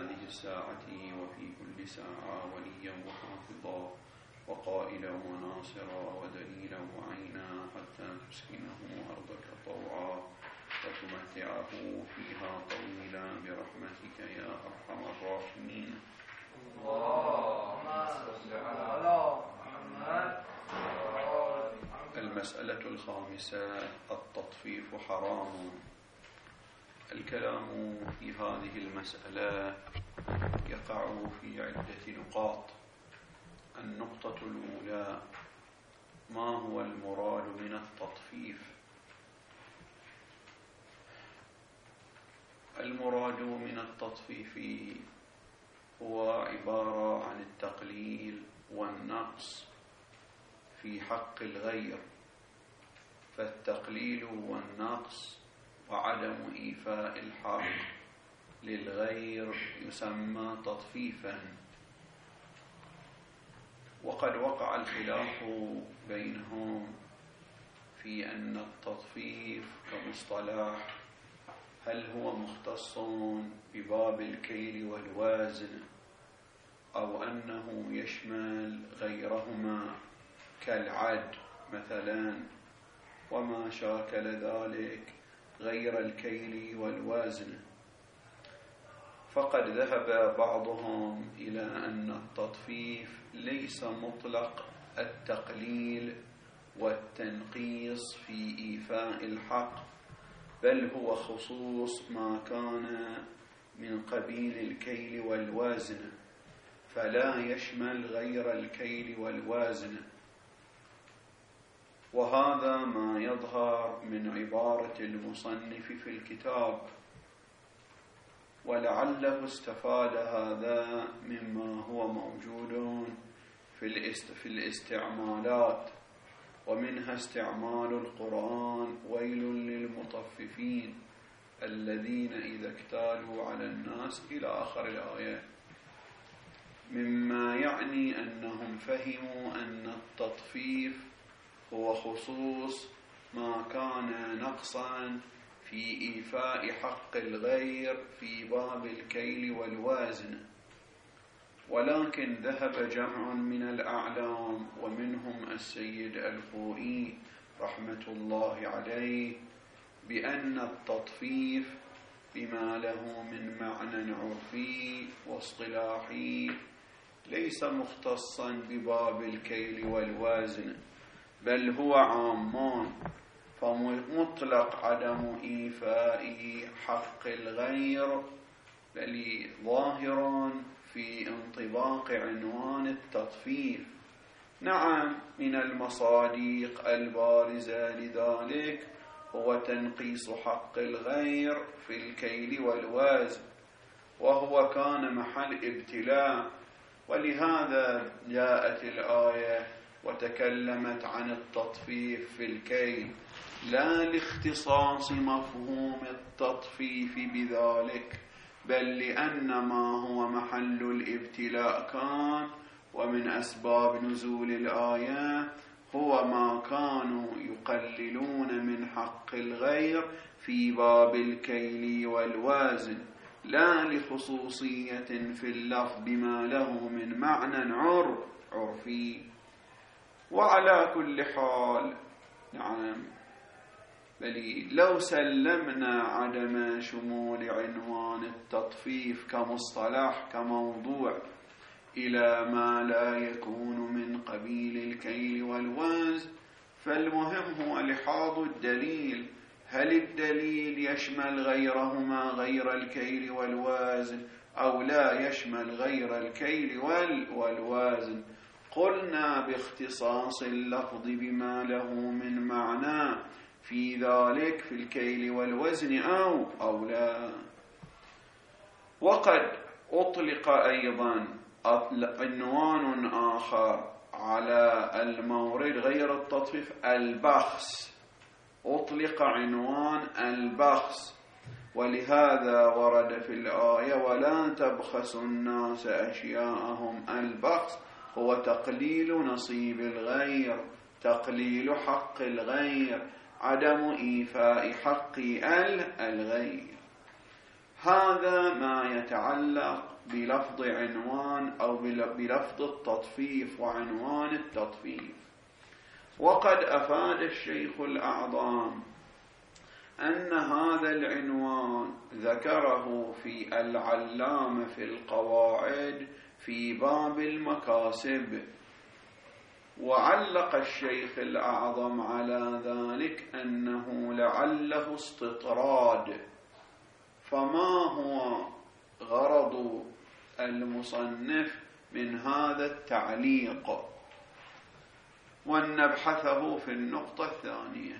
هذه الساعة وفي كل ساعة وليا وحافظا وقائلا وناصرا ودليلا وعينا حتى تسكنه أرضك طوعا وتمتعه فيها طويلا برحمتك يا أرحم الراحمين. المسألة الخامسة: التطفيف حرام. الكلام في هذه المسألة يقع في عدة نقاط. النقطة الأولى: ما هو المراد من التطفيف؟ المراد من التطفيف هو عبارة عن التقليل والنقص في حق الغير، فالتقليل والنقص وعدم إيفاء الحق للغير يسمى تطفيفا. وقد وقع الخلاف بينهم في أن التطفيف كمصطلح هل هو مختص بباب الكيل والوزن أو أنه يشمل غيرهما كالعد مثلا وما شاكل ذلك غير الكيل والوزن. فقد ذهب بعضهم إلى أن التطفيف ليس مطلق التقليل والتنقيص في إيفاء الحق، بل هو خصوص ما كان من قبيل الكيل والوزن، فلا يشمل غير الكيل والوزن. وهذا ما يظهر من عبارة المصنف في الكتاب، ولعله استفاد هذا مما هو موجود في الاستعمالات، ومنها استعمال القرآن: ويل للمطففين الذين إذا اكتالوا على الناس إلى آخر الآية، مما يعني أنهم فهموا أن التطفيف هو خصوص ما كان نقصا في إيفاء حق الغير في باب الكيل والوزن. ولكن ذهب جمع من الأعلام ومنهم السيد الخوئي رحمة الله عليه بأن التطفيف بما له من معنى عرفي واصطلاحي ليس مختصا بباب الكيل والوزن، بل هو عامان، فمطلق عدم إيفاء حق الغير بل ظاهر في انطباق عنوان التطفيف. نعم، من المصادق البارزة لذلك هو تنقيص حق الغير في الكيل والوزن، وهو كان محل ابتلاء، ولهذا جاءت الآية وتكلمت عن التطفيف في الكيل، لا لاختصاص مفهوم التطفيف بذلك، بل لأن ما هو محل الابتلاء كان، ومن أسباب نزول الآية هو ما كانوا يقللون من حق الغير في باب الكيل والوزن، لا لخصوصية في اللفظ بما له من معنى عرفي. وعلى كل حال، نعم، بل لو سلمنا عدم شمول عنوان التطفيف كمصطلح كموضوع إلى ما لا يكون من قبيل الكيل والوزن، فالمهم هو لحاظ الدليل. هل الدليل يشمل غيرهما غير الكيل والوزن أو لا يشمل غير الكيل والوزن؟ قلنا باختصاص اللفظ بما له من معنى في ذلك في الكيل والوزن أو لا. وقد أطلق أيضا عنوان آخر على المورد غير التطفيف: البخس. أطلق عنوان البخس، ولهذا ورد في الآية: ولا تبخسوا الناس أشياءهم. البخس هو تقليل نصيب الغير، تقليل حق الغير، عدم إيفاء حق الغير. هذا ما يتعلق بلفظ عنوان أو بلفظ التطفيف وعنوان التطفيف. وقد أفاد الشيخ الأعظم أن هذا العنوان ذكره في العلامة في القواعد في باب المكاسب، وعلق الشيخ الأعظم على ذلك أنه لعله استطراد. فما هو غرض المصنف من هذا التعليق؟ ونبحثه في النقطة الثانية.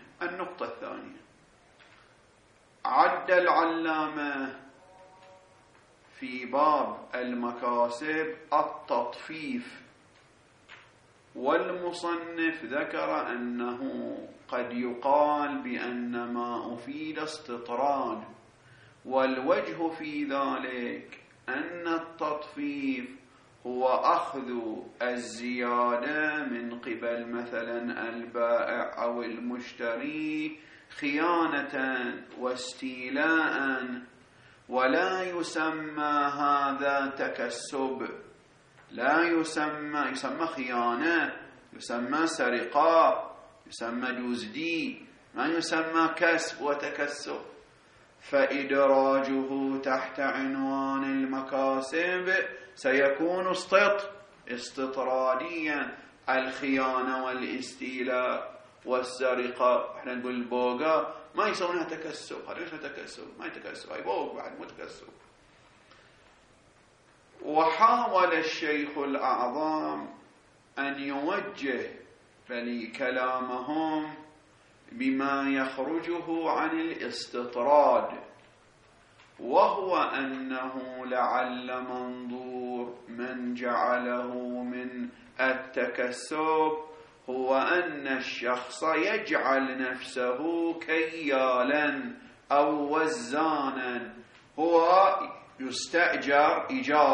عد العلامة في باب المكاسب التطفيف، والمصنف ذكر أنه قد يقال بأن ما أفيد استطراد، والوجه في ذلك أن التطفيف هو أخذ الزيادة من قبل مثلا البائع أو المشتري خيانة واستيلاء، ولا يسمى هذا تكسب، لا يسمى خيانة، يسمى سرقة، يسمى دزدي، ما يسمى كسب وتكسب. فإدراجه تحت عنوان المكاسب سيكون استطراديا. الخيانة والاستيلاء والسرقة احنا نقول البوغا ما يسمونها تكسب، هذا ليش تكسب؟ ما يتكسب، هاي بوغ بعد مو تكسب. وحاول الشيخ الأعظم أن يوجه كلامهم بما يخرجه عن الاستطراد، وهو أنه لعل منظور من جعله من التكسب هو أن الشخص يجعل نفسه كيالا أو وزانا. هو يستأجر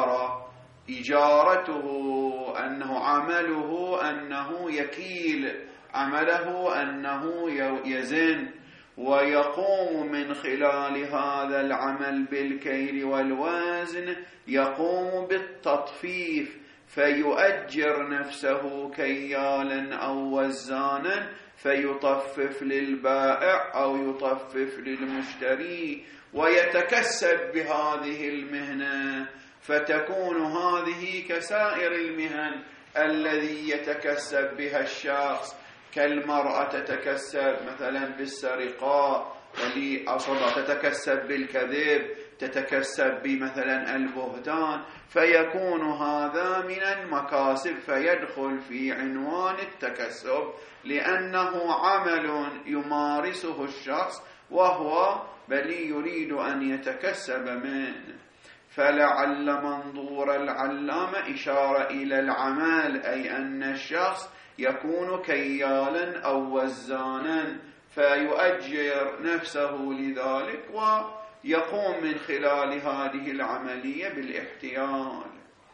إجارته أنه عمله أنه يكيل، عمله أنه يزن، ويقوم من خلال هذا العمل بالكيل والوزن يقوم بالتطفيف، فيؤجر نفسه كيالا أو وزانا فيطفف للبائع أو يطفف للمشتري ويتكسب بهذه المهنة، فتكون هذه كسائر المهن الذي يتكسب بها الشخص، كالمرأة تتكسب مثلا بالسرقة، واللي أصلا تتكسب بالكذب، تتكسب بمثلا البهتان، فيكون هذا من المكاسب فيدخل في عنوان التكسب، لأنه عمل يمارسه الشخص وهو يريد أن يتكسب منه. فلعل منظور العلامة إشارة إلى العمل، أي أن الشخص يكون كيالا أو وزانا فيؤجر نفسه لذلك ويقوم من خلال هذه العملية بالاحتيال.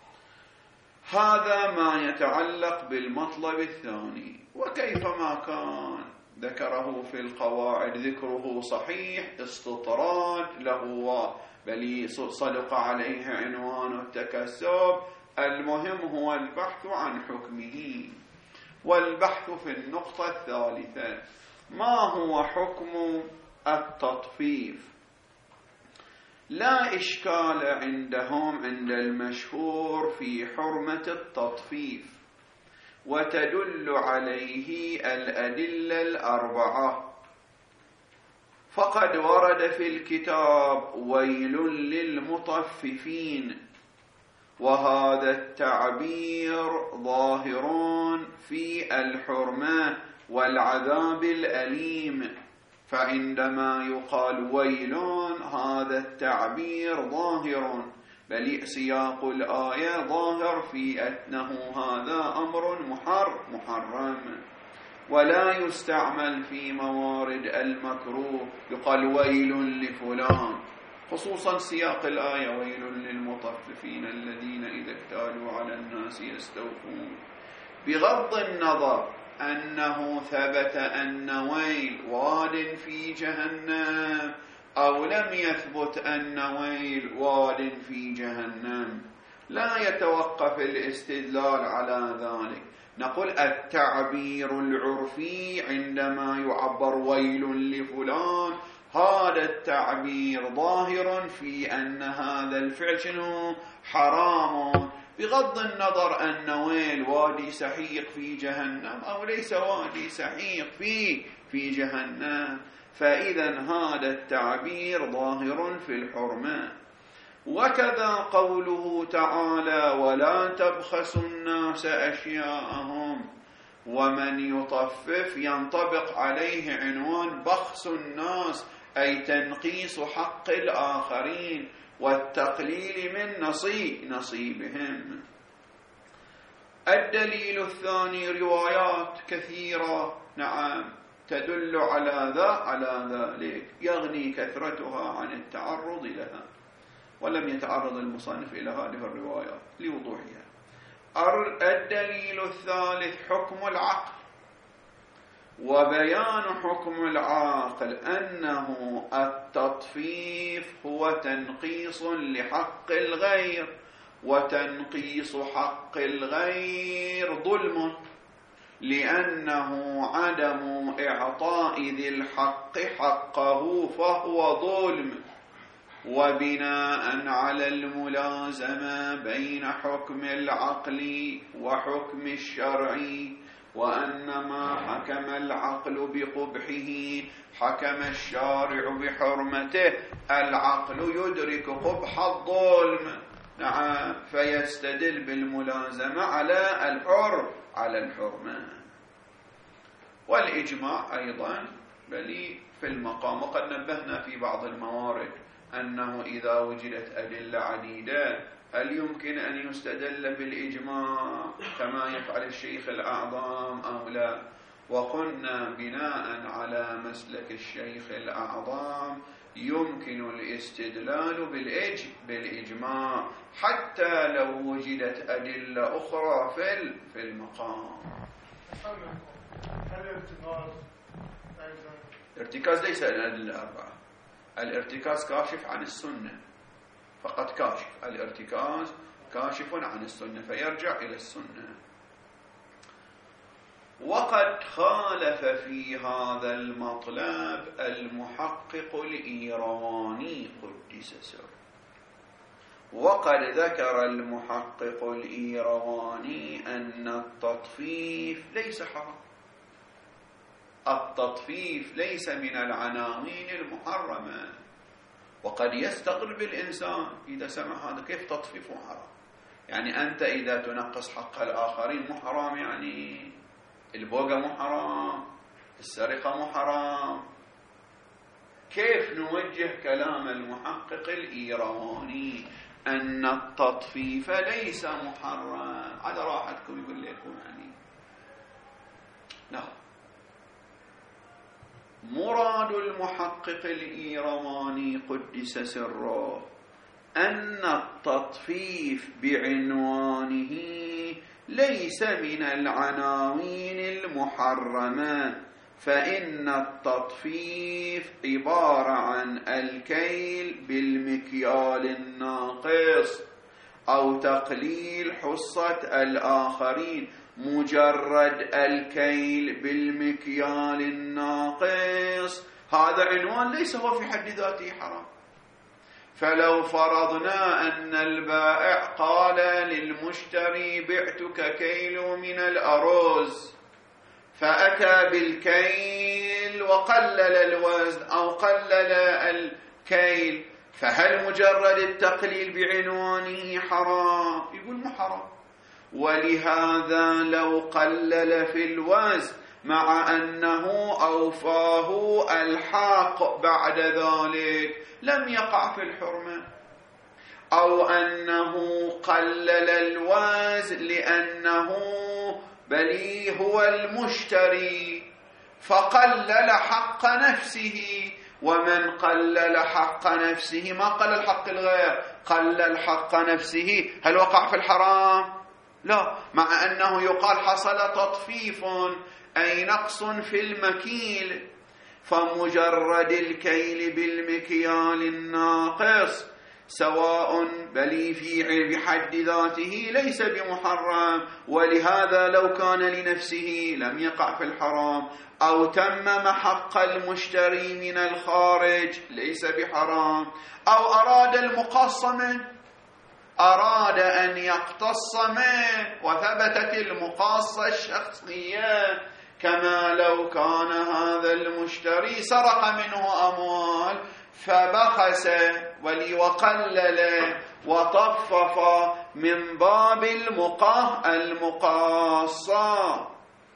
هذا ما يتعلق بالمطلب الثاني. وكيفما كان ذكره في القواعد ذكره صحيح، استطراد له بل صدق عليه عنوان التكسب. المهم هو البحث عن حكمه. والبحث في النقطة الثالثة: ما هو حكم التطفيف؟ لا إشكال عندهم عند المشهور في حرمة التطفيف، وتدل عليه الأدلة الأربعة. فقد ورد في الكتاب: ويل للمطففين، وهذا التعبير ظاهر في الحرمة والعذاب الأليم. فعندما يقال ويل هذا التعبير ظاهر، بل سياق الآية ظاهر في أنه هذا أمر محرم، ولا يستعمل في موارد المكروه. يقال ويل لفلان، خصوصا سياق الآية: ويل للمطففين الذين إذا اكتالوا على الناس يستوفون. بغض النظر أنه ثبت أن ويل واد في جهنم أو لم يثبت أن ويل واد في جهنم لا يتوقف الاستدلال على ذلك. نقول التعبير العرفي عندما يعبر ويل لفلان هذا التعبير ظاهر في أن هذا الفعل شنو؟ حرام، بغض النظر أن ويل وادي سحيق في جهنم أو ليس وادي سحيق في جهنم، فإذا هذا التعبير ظاهر في الحرمة. وكذا قوله تعالى ولا تبخسوا الناس أشياءهم، ومن يطفف ينطبق عليه عنوان بخس الناس أي تنقيص حق الآخرين والتقليل من نصيبهم. الدليل الثاني روايات كثيرة نعم تدل على ذلك، يغني كثرتها عن التعرض لها، ولم يتعرض المصنف إلى هذه الروايات لوضوحها. الدليل الثالث حكم العقل، وبيان حكم العاقل أنه التطفيف هو تنقيص لحق الغير، وتنقيص حق الغير ظلم، لأنه عدم إعطاء ذي الحق حقه فهو ظلم. وبناء على الملازمة بين حكم العقل وحكم الشرعي، وأن ما حكم العقل بقبحه حكم الشارع بحرمته، العقل يدرك قبح الظلم نعم فيستدل بالملازمة على الحرمة. والإجماع أيضا بل في المقام، وقد نبهنا في بعض الموارد أنه إذا وجدت أدلة عديدة هل يمكن أن يستدل بالإجماع كما يفعل الشيخ الأعظم أو لا؟ وقلنا بناء على مسلك الشيخ الأعظم يمكن الاستدلال بالإجماع حتى لو وجدت أدلة أخرى في المقام. الارتكاز ليس الأدلة الأربعة، الارتكاز كاشف عن السنة فقط، كاشف الارتكاز كاشف عن السنة فيرجع إلى السنة. وقد خالف في هذا المطلب المحقق الإيرواني قدس سره، وقد ذكر المحقق الإيرواني أن التطفيف ليس حرام، التطفيف ليس من العناوين المحرمة. وقد يستغرب الإنسان إذا سمع هذا، كيف تطفيف حرام؟ يعني أنت إذا تنقص حق الآخرين مو حرام؟ يعني البوغة مو حرام؟ السرقة مو حرام؟ كيف نوجه كلام المحقق الإيرواني أن التطفيف ليس محرم؟ على راحتكم يقول لكم يعني نعم. مراد المحقق الإيرواني قدس سره أن التطفيف بعنوانه ليس من العناوين المحرمة، فإن التطفيف عبارة عن الكيل بالمكيال الناقص أو تقليل حصة الآخرين. مجرد الكيل بالمكيال الناقص هذا عنوان ليس هو في حد ذاته حرام. فلو فرضنا أن البائع قال للمشتري بعتك كيلو من الأرز، فأتى بالكيل وقلل الوزن أو قلل الكيل، فهل مجرد التقليل بعنوانه حرام؟ يقول مو حرام. ولهذا لو قلل في الوزن مع أنه أوفاه الحاق بعد ذلك لم يقع في الحرمة، أو أنه قلل الوزن لأنه بلي هو المشتري فقلل حق نفسه، ومن قلل حق نفسه ما قلل حق الغير، قلل حق نفسه، هل وقع في الحرام؟ لا، مع أنه يقال حصل تطفيف أي نقص في المكيل. فمجرد الكيل بالمكيال الناقص سواء بل في بحد ذاته ليس بمحرم، ولهذا لو كان لنفسه لم يقع في الحرام، أو تمم حق المشتري من الخارج ليس بحرام، أو أراد المقص منه، أراد أن يقتص منه وثبتت المقاصة الشخصية، كما لو كان هذا المشتري سرق منه أموال فبخس وقلل وطفف من باب المقاصة،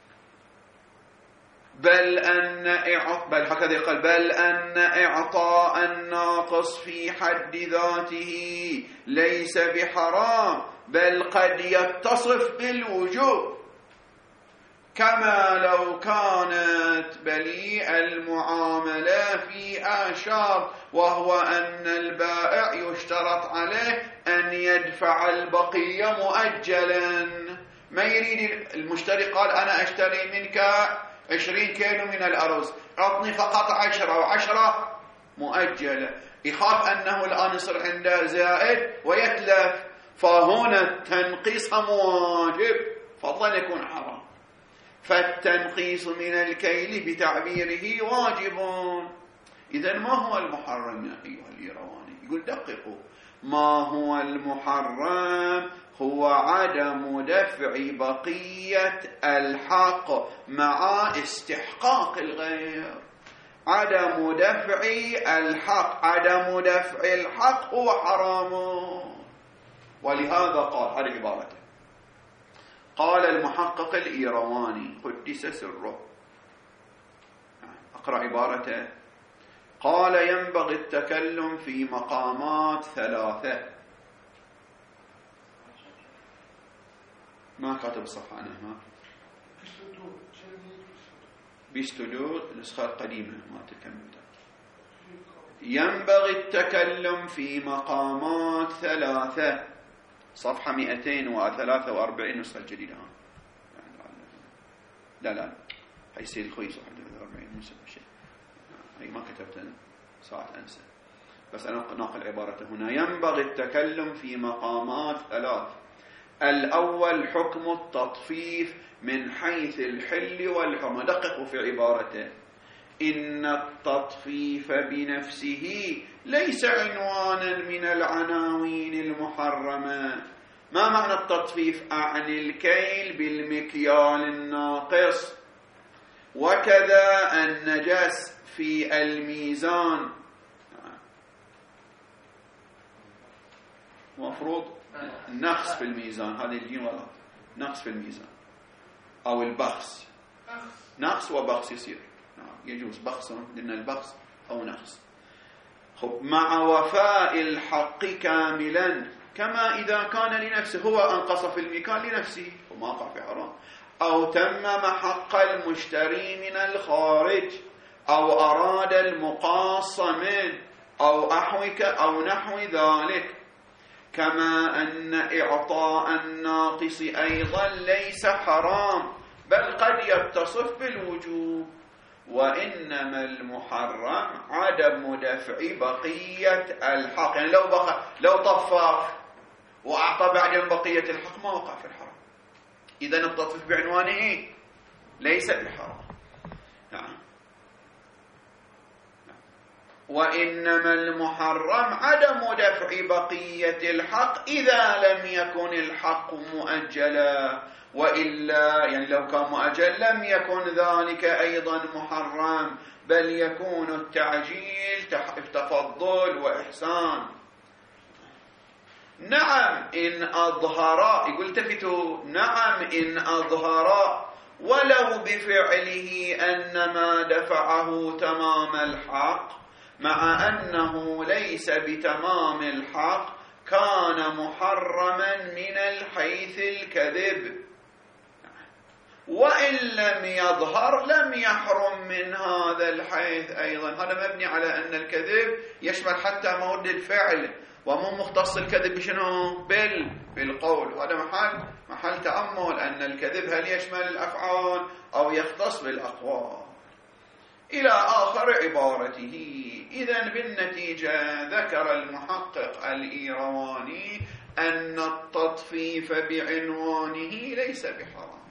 بل هكذا يقال بل أن إعطاء الناقص في حد ذاته ليس بحرام، بل قد يتصف بالوجوب، كما لو كانت بليء المعاملة في آشار، وهو أن البائع يشترط عليه أن يدفع البقية مؤجلا. ما يريد المشتري قال أنا أشتري منك 20 كيلو من الأرز، أعطني فقط 10 و10 مؤجلة، يخاف أنه الآن يصير عنده زائد ويتلف، فهنا التنقيص واجب فضلا يكون حرام. فالتنقيص من الكيل بتعبيره واجب. إذن ما هو المحرم يا أيها الإيرواني؟ يقول دققوا، ما هو المحرم؟ هو عدم دفع بقية الحق مع استحقاق الغير. عدم دفع الحق هو حرام. ولهذا قال، هذه عبارته، قال المحقق الإيرواني قدس سره، أقرأ عبارته، قال ينبغي التكلم في مقامات 3. ما كاتب الصفحة أنا هنا بيستدود النسخة القديمة ما تكمل. ينبغي التكلم في مقامات 3، صفحة 243 النسخة الجديدة. لا هي سيد الخويس 41 موسى شيء، هي ما كتبتها ساعة أنسى، بس أنا ناقل عبارته هنا. ينبغي التكلم في مقامات 3. الأول حكم التطفيف من حيث الحل والحرمة. دققوا في عبارته، إن التطفيف بنفسه ليس عنوانا من العناوين المحرمة. ما معنى التطفيف؟ أعني الكيل بالمكيال الناقص، وكذا النجس في الميزان. مفروض نقص في الميزان، هذه الجين غلط، نقص في الميزان أو البخس، نقص وبخس يصير، يجوز بخس لأن البخس أو نقص. مع وفاء الحق كاملا، كما إذا كان لنفسه، هو أنقص في المكان لنفسه وما وقع في حرام، أو تمم حق المشتري من الخارج، أو أراد المقاص منه، أو نحو ذلك، كما أن إعطاء الناقص أيضا ليس حرام، بل قد يتصف بالوجوب. وإنما المحرم عدم دفع بقية الحق، يعني لو طفف وأعطى بعدين بقية الحق ما وقع في الحرام. إذن التطفيف بعنوانه ليس بحرام. وإنما المحرم عدم دفع بقية الحق إذا لم يكن الحق مؤجلا، وإلا يعني لو كان مؤجل لم يكن ذلك أيضا محرم، بل يكون التعجيل تفضل وإحسان. نعم إن أظهر، يقول التفتوا، نعم إن أظهر ولو بفعله أن ما دفعه تمام الحق، مع أنه ليس بتمام الحق، كان محرما من الحيث الكذب، وإن لم يظهر لم يحرم من هذا الحيث أيضا. هذا مبني على أن الكذب يشمل حتى مورد الفعل، ومو مختص الكذب بشنو؟ بالقول. هذا محل تأمل، أن الكذب هل يشمل الأفعال أو يختص بالأقوال. إلى آخر عبارته. إذن بالنتيجة ذكر المحقق الإيرواني أن التطفيف بعنوانه ليس بحرام،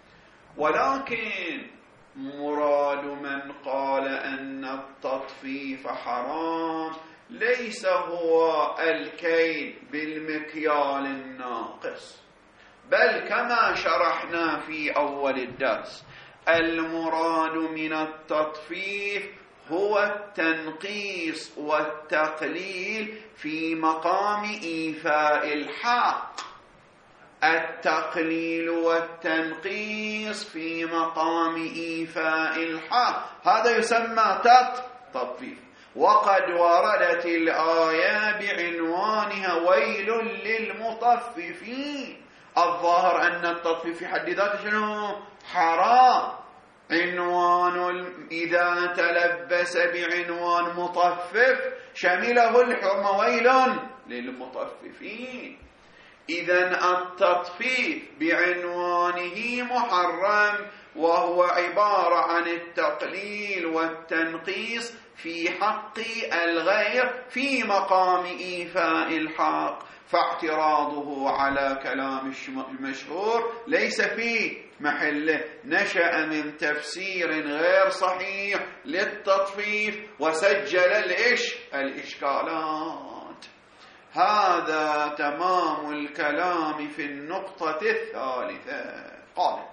ولكن مراد من قال أن التطفيف حرام ليس هو الكيل بالمكيال الناقص، بل كما شرحنا في أول الدرس المراد من التطفيف هو التنقيص والتقليل في مقام إيفاء الحق. التقليل والتنقيص في مقام إيفاء الحق هذا يسمى تطفيف. وقد وردت الآية بعنوانها ويل للمطففين. الظاهر أن التطفيف في حد ذاته شنو؟ حرام. عنوان إذا تلبس بعنوان مطفف شمله الحرم ويل للمطففين. إذن التطفيف بعنوانه محرم، وهو عبارة عن التقليل والتنقيص في حق الغير في مقام إيفاء الحق. فاعتراضه على كلام المشهور ليس في محله، نشأ من تفسير غير صحيح للتطفيف وسجل الإشكالات. هذا تمام الكلام في النقطة الثالثة. قال: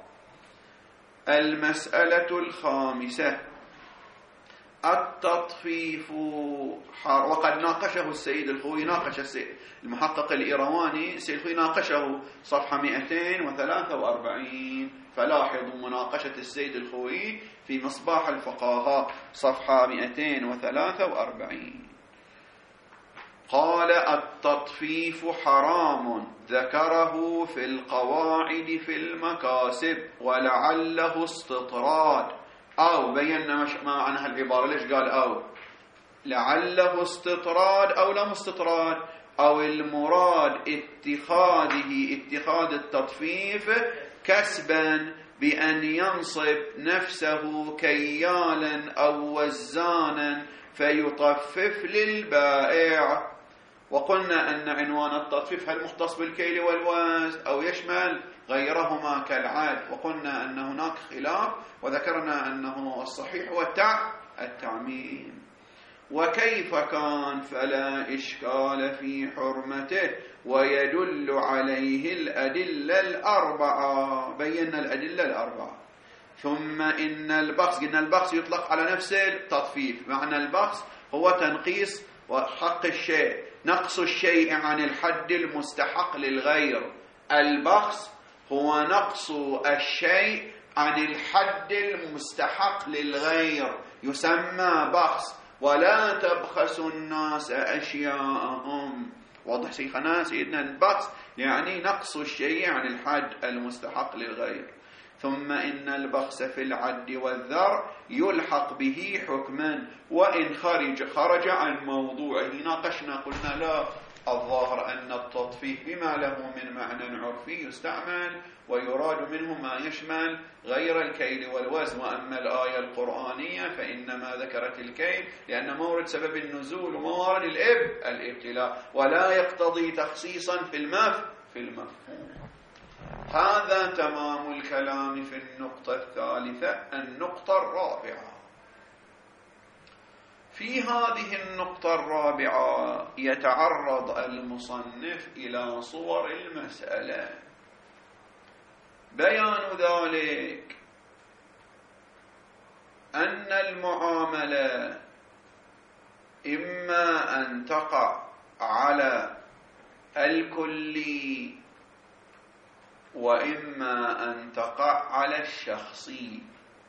المسألة الخامسة التطفيف وقد ناقشه السيد الخوئي، ناقش السيد المحقق الإيرواني السيد الخوئي ناقشه صفحة 243. فلاحظوا مناقشة السيد الخوئي في مصباح الفقهاء صفحة 243. قال: التطفيف حرام ذكره في القواعد في المكاسب ولعله استطراد، أو بينا ما معنى هالعبارة. ليش قال أو؟ لعله استطراد أو لم استطراد، أو المراد اتخاذ التطفيف كسبا بأن ينصب نفسه كيالا أو وزانا فيطفف للبائع. وقلنا أن عنوان التطفيف هل مختص بالكيل والوزن أو يشمل غيرهما كالعد، وقلنا أن هناك خلاف، وذكرنا أنه الصحيح هو التعميم. وكيف كان فلا إشكال في حرمته، ويدل عليه الأدلة الأربعة. بينا الأدلة الأربعة. ثم إن البخس، قلنا البخس يطلق على نفس التطفيف. معنى البخس هو تنقيص وحق الشيء، نقص الشيء عن الحد المستحق للغير. البخس هو نقص الشيء عن الحد المستحق للغير، يسمى بخس. ولا تبخسوا الناس أشياءهم. واضح شيخنا سيدنا؟ البخس يعني نقص الشيء عن الحد المستحق للغير. ثم إن البخس في العد والذر يلحق به حكما وإن خرج عن موضوعه. ناقشنا قلنا لا، الظاهر أن التطفيف بما له من معنى عرفي يستعمل ويراد منه ما يشمل غير الكيل والوزن. وأما الآية القرآنية فإنما ذكرت الكيل لأن مورد سبب النزول وموارد الابتلاء، ولا يقتضي تخصيصا في المفهوم. هذا تمام الكلام في النقطة الثالثة. النقطة الرابعة. في هذه النقطة الرابعة يتعرض المصنف إلى صور المسألة. بيان ذلك أن المعاملة إما أن تقع على الكلي وإما أن تقع على الشخصي.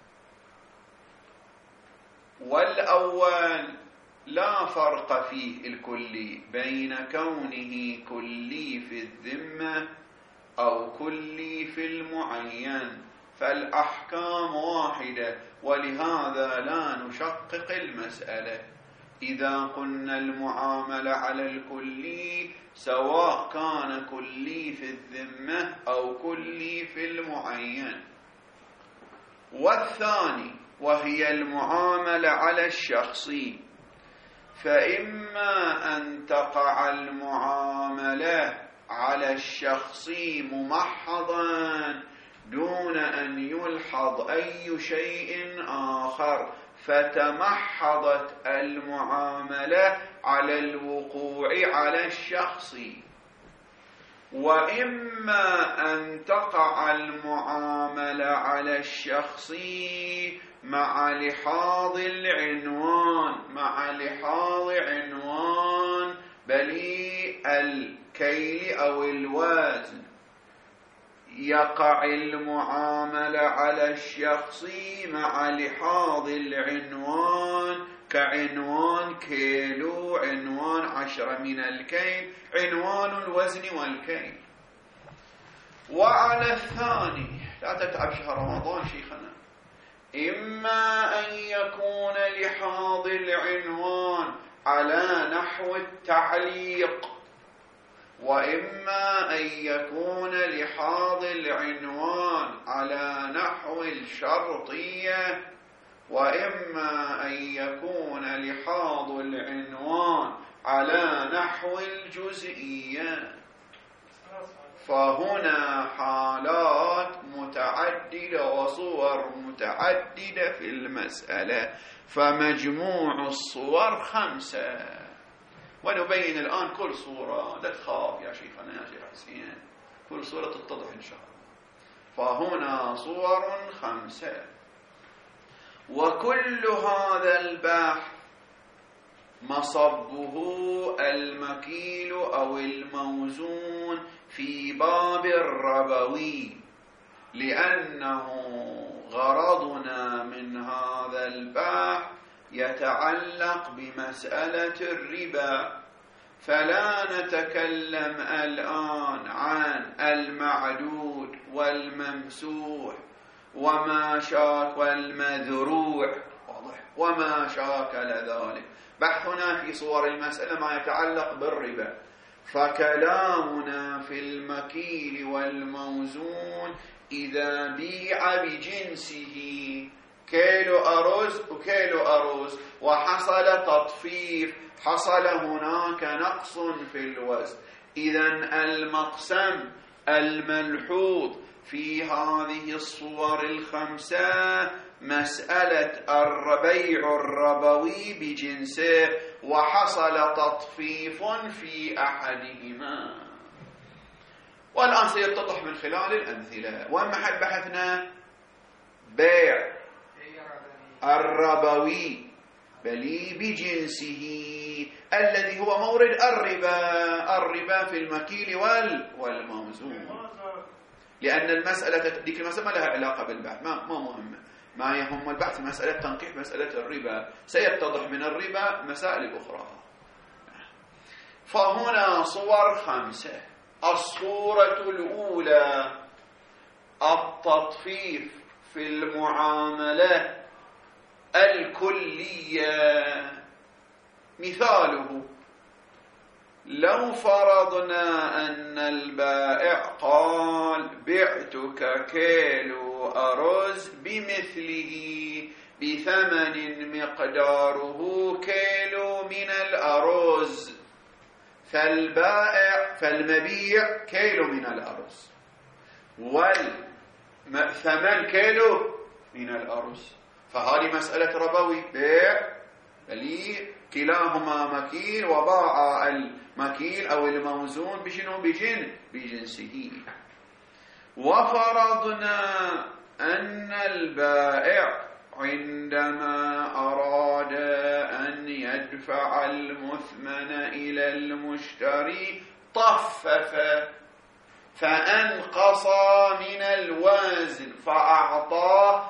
والأول لا فرق فيه الكلي بين كونه كلي في الذمة أو كلي في المعين، فالأحكام واحدة، ولهذا لا نشقق المسألة. إذا قلنا المعاملة على الكلي سواء كان كلي في الذمة أو كلي في المعين. والثاني وهي المعاملة على الشخص، فإما أن تقع المعاملة على الشخص ممحضا دون أن يلحظ أي شيء آخر، فتمحضت المعاملة على الوقوع على الشخص، وإما أن تقع المعاملة على الشخص مع لحاظ عنوان بلي الكيل أو الوزن، يقع المعاملة على الشخص مع لحاظ العنوان كعنوان كيلو، عنوان 10 من الكيل، عنوان الوزن والكيل. وعلى الثاني، لا تتعب شهر رمضان شيخنا، إما أن يكون لحاظ العنوان على نحو التعليق، وإما أن يكون لحاظ العنوان على نحو الشرطية، وإما أن يكون لحاظ العنوان على نحو الجزئية. فهنا حالات متعددة وصور متعددة في المسألة، فمجموع الصور 5. ونبين الآن كل صورة، لا تخاف يا شيخنا يا شيخ حسين، كل صورة تتضح إن شاء الله. فهنا صور 5، وكل هذا البحث مصبه المكيل أو الموزون في باب الربوي، لأنه غرضنا من هذا البحث يتعلق بمسألة الربا، فلا نتكلم الآن عن المعدود والممسوح وما شاك والمذروع، واضح، وما شاكل ذلك. بحثنا في صور المسألة ما يتعلق بالربا، فكلامنا في المكيل والموزون إذا بيع بجنسه كيلو أرز وكيلو أرز وحصل تطفيف، حصل هناك نقص في الوزن، إذن المقسم الملحوظ في هذه الصور 5 مسألة البيع الربوي بجنسه وحصل تطفيف في أحدهما. والآن سيتضح من خلال الأمثلة. وين محل بحثنا؟ بيع الربوي بلي بجنسه الذي هو مورد الربا في المكيل والموزون، لأن المسألة ديك المسألة ما لها علاقة بالبحث، ما مهمة، ما يهم البحث مسألة تنقيح مسألة الربا، سيتضح من الربا مسائل أخرى. فهنا صور 5. الصورة الأولى التطفيف في المعاملة الكلية. مثاله: لو فرضنا أن البائع قال: بعتك كيلو أرز بمثله بثمن مقداره كيلو من الأرز، فالمبيع كيلو من الأرز والثمن كيلو من الأرز، فهذه مسألة ربوي، بيع بلي كلاهما مكيل، وباع المكيل أو الموزون بشنو؟ بجنسه. وفرضنا أن البائع عندما أراد أن يدفع المثمن إلى المشتري طفف فأنقص من الوزن فأعطى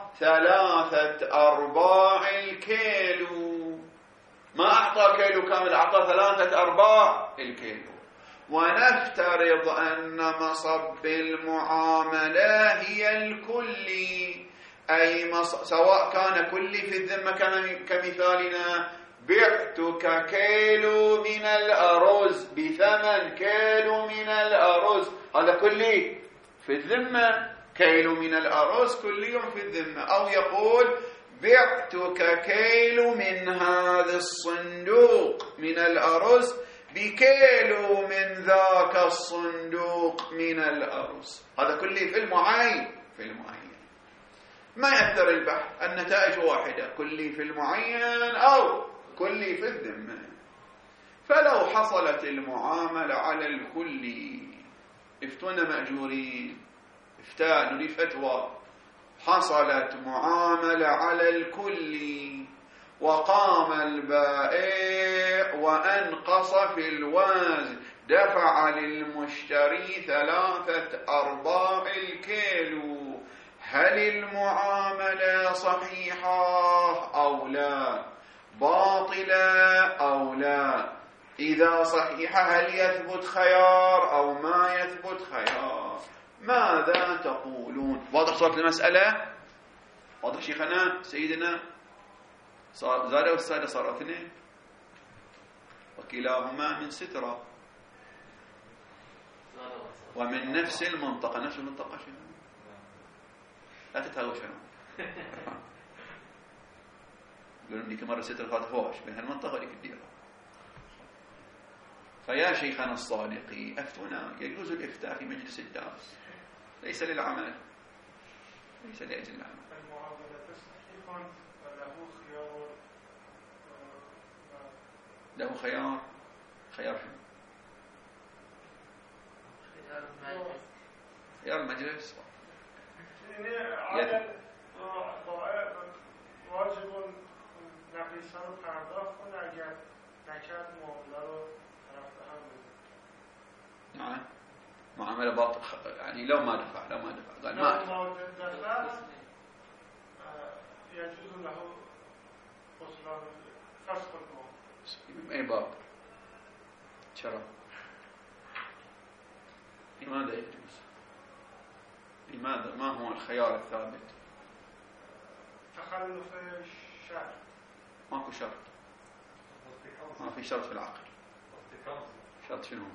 3/4 الكيلو، ما أعطى كيلو كامل، أعطى 3/4 الكيلو. ونفترض أن مصب المعاملة هي الكلي، أي سواء كان كلي في الذمة كمثالنا: بعتك كيلو من الأرز بثمن كيلو من الأرز، هذا كلي في الذمة، كيلو من الأرز كلي في الذمة. أو يقول: بعتك كيلو من هذا الصندوق من الأرز بكيلو من ذاك الصندوق من الأرز. هذا كله في المعين، في المعين ما يأثر البحث، النتائج واحدة، كله في المعين أو كله في الذمة. فلو حصلت المعاملة على الكل، افتونا مأجورين، افتاء نريد فتوى، حصلت معاملة على الكل وقام البائع وأنقص في الوزن، دفع للمشتري 3/4 الكيلو، هل المعاملة صحيحة أو لا؟ باطلة أو لا؟ إذا صحيحة هل يثبت خيار أو ما يثبت خيار؟ ماذا تقولون؟ واضح صورة المسألة؟ واضح شيخنا سيدنا؟ زادة والسادة صار 2 وكلاهما من سترة ومن نفس المنطقة. نفس المنطقة شنو؟ لا تتهاوشون. يقولون ديك مرة سترة فات فوش بين هالمنطقة وديك الديرة. فيا شيخنا الصادقي أفتونا، يجوز الإفتاء في مجلس الدرس، ليس للعمل، ليس لأجل العمل. له خيار. خيار شنو؟ خيار المجلس. واجب نقیصه رو پرداخت کنه اگر نکرد معامله رو طرف هم بده. نعم معامله باطل، يعني لو ما دفع قال ما دفع يجوز له خسران فسخ المعامله. اي باب شرع لماذا يجوز؟ لماذا؟ ما هو الخيار الثابت؟ تخلف الشرط. ماكو شرط، ما في شرط في العقل. شرط شنو؟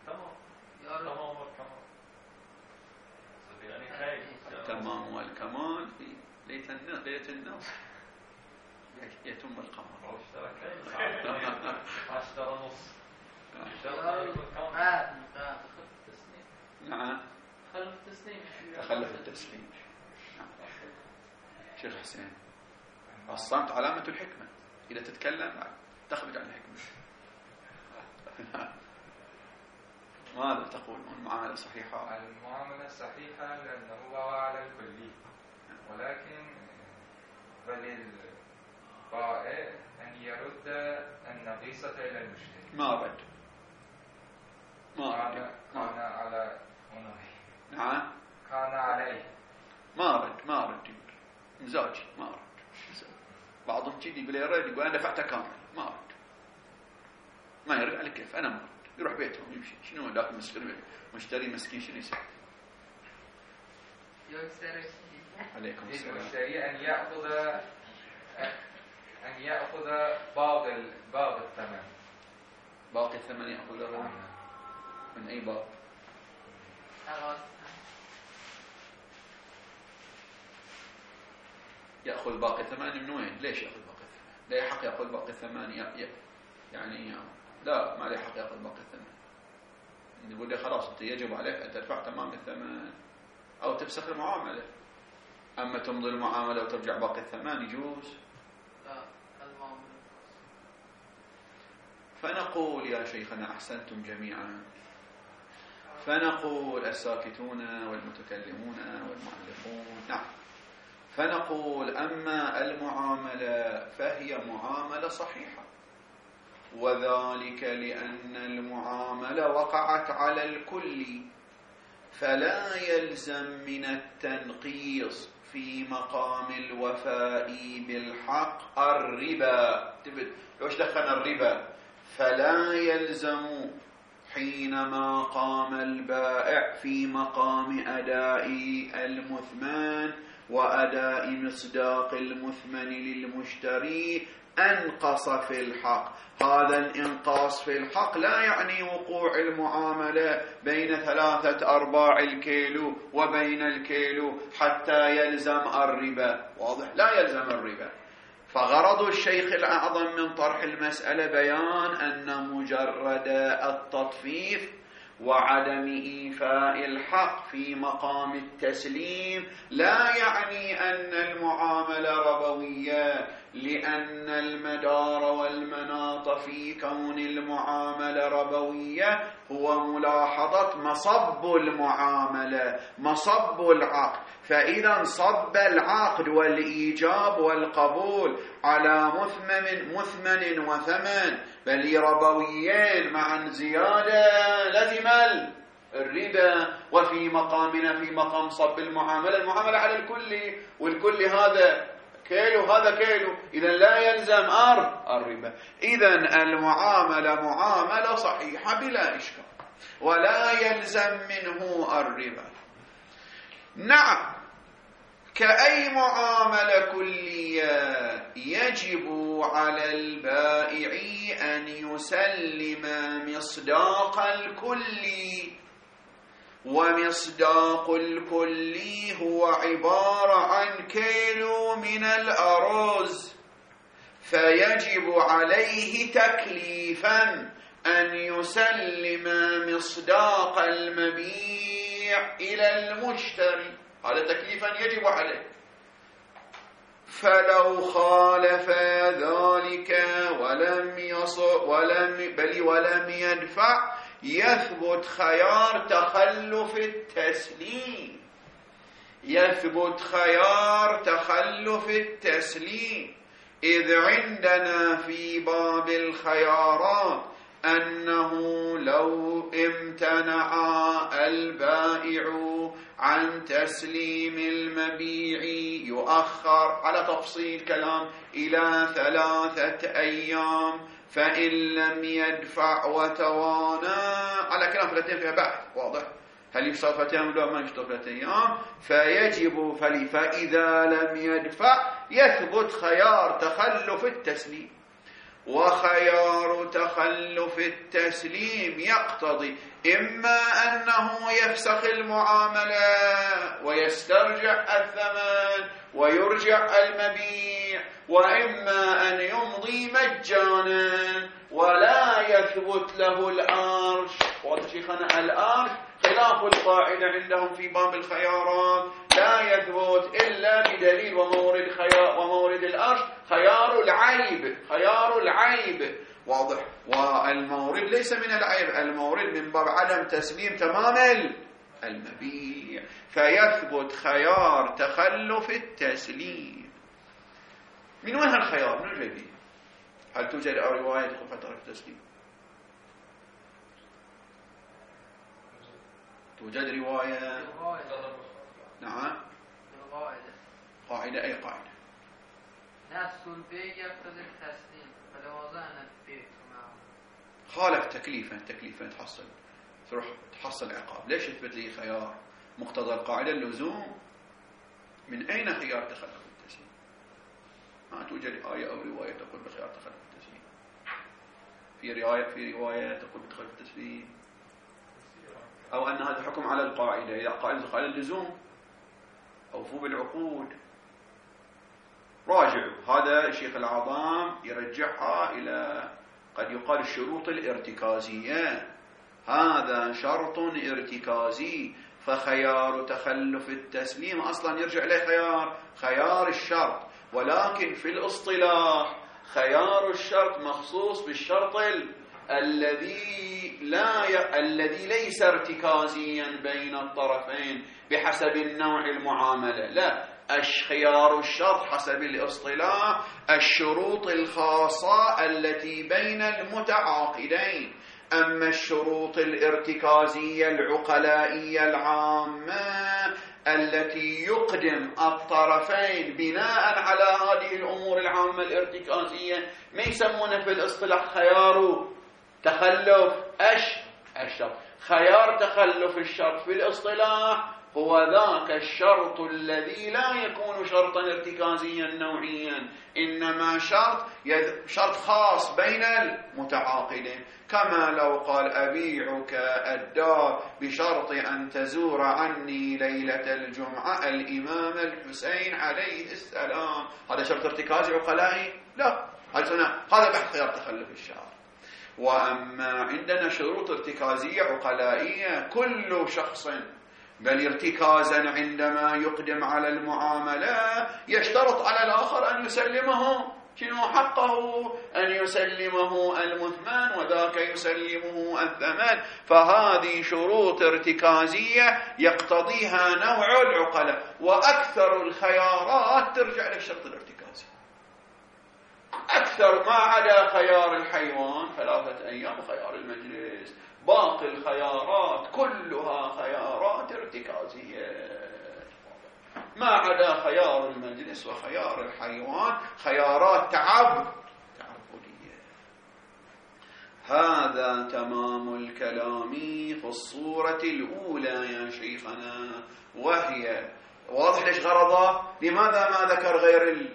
التمام والكمال في ليلة النص يتم القمر. نعم تخلف التسليم. شيخ حسين الصمت علامة الحكمة، إذا تتكلم تخرج عن الحكمة. ماذا تقول؟ المعاملة صحيحة؟ المعاملة صحيحة لأنه وقع على الكلي، ولكن وللبائع أن يرد النقيصة إلى المشتري. ما رد. كان على نعم كان عليه ما رد مزاجي ما رد. بعضهم كذي بلا يرد يقول أنا دفعت كامل، ما رد، ما يرد على كيف، أنا ما رد، يروح بيتهم يمشي. شنو ذاك مشتري مسكين شنو يسوي؟ عليكم السلام. المشتري أن يأخذ باقي الثمن. باقي الثمن يأخذه من أي باب؟ يأخذ باقي الثمن من وين؟ ليش يأخذ باقي الثمن؟ لا يحق يأخذ باقي الثمن يعني لا، ما له حق يأخذ باقي الثمن. يقول لي خلاص أنت يجب عليك أن تدفع تمام الثمن أو تفسخ المعاملة. أما تمضي المعاملة وترجع باقي الثمن يجوز؟ فنقول يا شيخنا أحسنتم جميعا، فنقول الساكتون والمتكلمون والمعلقون نعم، فنقول أما المعاملة فهي معاملة صحيحة، وذلك لأن المعاملة وقعت على الكل، فلا يلزم من التنقيص في مقام الوفاء بالحق الربا. لوش دخلنا الربا؟ فلا يلزم حينما قام البائع في مقام أداء المثمان وأداء مصداق المثمن للمشتري أنقص في الحق. هذا الإنقاص في الحق لا يعني وقوع المعاملة بين 3/4 الكيلو وبين الكيلو حتى يلزم الربا، واضح؟ لا يلزم الربا. فغرض الشيخ الأعظم من طرح المسألة بيان أن مجرد التطفيف وعدم إيفاء الحق في مقام التسليم لا يعني أن المعاملة ربوية، لأن المدار والمناط في كون المعاملة ربوية هو ملاحظة مصب المعاملة، مصب العقد. فإذا صب العقد والإيجاب والقبول على مثمن وثمن بل ربويين معا زيادة لزم الربا. وفي مقامنا في مقام صب المعاملة على الكل، والكل هذا كيلو هذا كيلو، إذا لا يلزم الربا. إذا المعاملة معاملة صحيحة بلا إشكال ولا يلزم منه الربا. نعم، كأي معاملة كلية يجب على البائع أن يسلم مصداق الكلي، ومصداق الكلي هو عبارة عن كيلو من الأرز، فيجب عليه تكليفا أن يسلم مصداق المبيع إلى المشتري، هذا تكليفا يجب عليه. فلو خالف ذلك ولم يدفع يثبت خيار تخلف التسليم، يثبت خيار تخلف التسليم، إذ عندنا في باب الخيارات أنه لو امتنع البائع عن تسليم المبيع يؤخر على تفصيل كلام إلى 3 أيام، فإن لم يدفع وتوانى على كلام 3 فيها بحث واضح، هل يشترط 3 أيام ولا ما يشترط 3 أيام، فيجب فإذا لم يدفع يثبت خيار تخلف التسليم. وخيار تخلف التسليم يقتضي إما أنه يفسخ المعاملة ويسترجع الثمن ويرجع المبيع، وإما أن يمضي مجانا ولا يثبت له الأرش. وشيخنا الأرش خلاف القاعدة عندهم في باب الخيارات، لا يثبت إلا بدليل ومورد الأرش خيار العيب، خيار العيب واضح. والمورد ليس من العيب، المورد من باب عدم تسليم تمام المبيع، فيثبت خيار تخلف التسليم. من وين هالخيار؟ من الجديد؟ هل توجد رواية تخلف ترك التسليم؟ توجد رواية؟ نعم. قاعدة أي قاعدة؟ نفس البيع يقتضي التسليم، فلهذا أنا بيت معه. خالف تكليفا تروح تحصل عقاب. ليش يثبت لي خيار؟ مقتضى القاعدة اللزوم. من أين خيار تخلف التسليم؟ ما توجد آية أو رواية تقول بخيار تخلف التسليم. في رواية تقول بتخلف التسليم، أو أن هذا حكم على القاعدة، إذا قاعدة اللزوم أوفوا بالعقود. راجعوا، هذا الشيخ العظام يرجعها إلى قد يقال الشروط الارتكازية، هذا شرط ارتكازي، فخيار تخلف التسليم أصلا يرجع إليه خيار الشرط، ولكن في الاصطلاح خيار الشرط مخصوص بالشرط الذي ليس ارتكازيا بين الطرفين بحسب النوع المعاملة، لا، خيار الشرط حسب الاصطلاح الشروط الخاصة التي بين المتعاقدين. أما الشروط الارتكازية العقلائية العامة التي يقدم الطرفين بناء على هذه الأمور العامة الارتكازية ما يسمونه في الاصطلاح خيار تخلف الشرط. خيار تخلف الشرط في الاصطلاح هو ذاك الشرط الذي لا يكون شرطا ارتكازيا نوعيا، إنما شرط خاص بين المتعاقدين، كما لو قال أبيعك الدار بشرط أن تزور عني ليلة الجمعة الإمام الحسين عليه السلام، هذا شرط ارتكازي عقلائي؟ لا، هذا بحث خيار تخلف الشارع. وأما عندنا شروط ارتكازية عقلائية، كل شخص بل ارتكازا عندما يقدم على المعاملة يشترط على الآخر أن يسلمه شنو حقه، أن يسلمه المثمن وذاك يسلمه الثمن. فهذه شروط ارتكازية يقتضيها نوع العقلاء، وأكثر الخيارات ترجع للشرط الارتكازي، أكثر ما عدا خيار الحيوان 3 أيام وخيار المجلس، باقي الخيارات كلها خيارات ارتكازية، ما عدا خيار المجلس وخيار الحيوان خيارات تعبدية. هذا تمام الكلام في الصورة الأولى يا شيخنا، وهي واضح ليش غرضه، لماذا ما ذكر غير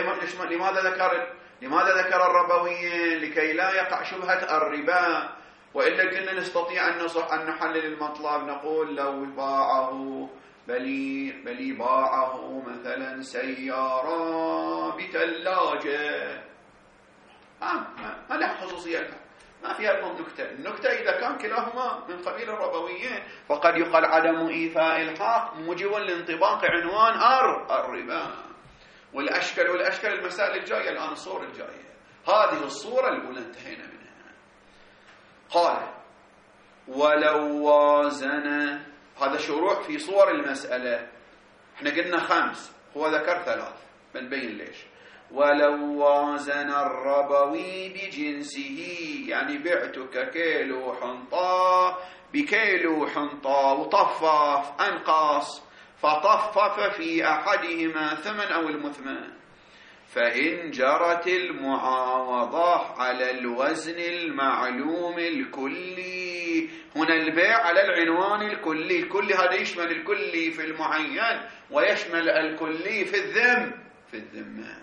لماذا ذكر الربويين؟ لكي لا يقع شبهة الربا، وإلا كنا نستطيع أن نحلل المطلب، نقول لو باعه بلي باعه مثلا سيارة بثلاجة، ما له خصوصية، ما فيها النكتة إذا كان كلاهما من قبيل الربويين فقد يقال عدم إيفاء الحق موجب لانطباق عنوان الربا. والأشكال المسائل الجاية الآن، الصورة الجاية، هذه الصورة الأولى انتهينا منها. قال ولو وازن، هذا شروع في صور المسألة، احنا قلنا 5 هو ذكر 3 بنبين ليش. ولو وازن الربوي بجنسه، يعني بعتك كيلو حنطة بكيلو حنطة وطفف أنقص، فطفف في أحدهما ثمن أو المثمن، فإن جرت المعاوضة على الوزن المعلوم الكلي، هنا البيع على العنوان الكلي، الكلي هذا يشمل الكلي في المعين ويشمل الكلي في الذمة.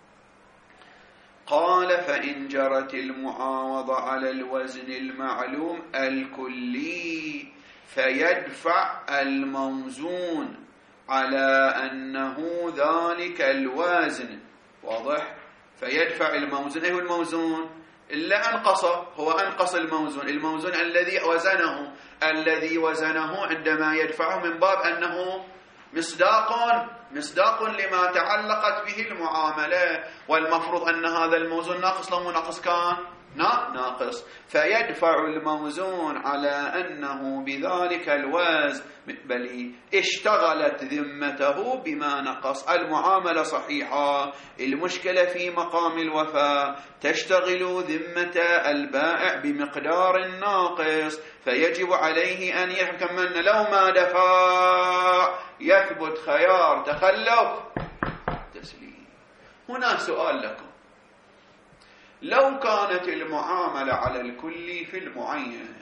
قال فإن جرت المعاوضة على الوزن المعلوم الكلي فيدفع الموزون على أنه ذلك الوازن، واضح؟ فيدفع الموزون، أيه الموزون؟ إلا أنقصه، هو أنقص الموزون الذي وزنه عندما يدفعه من باب أنه مصداق لما تعلقت به المعاملة، والمفروض أن هذا الموزون ناقص، لو ناقص كان ناقص، فيدفع الموزون على أنه بذلك الوزن بل اشتغلت ذمته بما نقص. المعاملة صحيحة، المشكلة في مقام الوفاء، تشتغل ذمة البائع بمقدار ناقص، فيجب عليه أن يحكم أن لو ما دفع يثبت خيار تخلف تسليم. هنا سؤال لكم، لو كانت المعاملة على الكل في المعين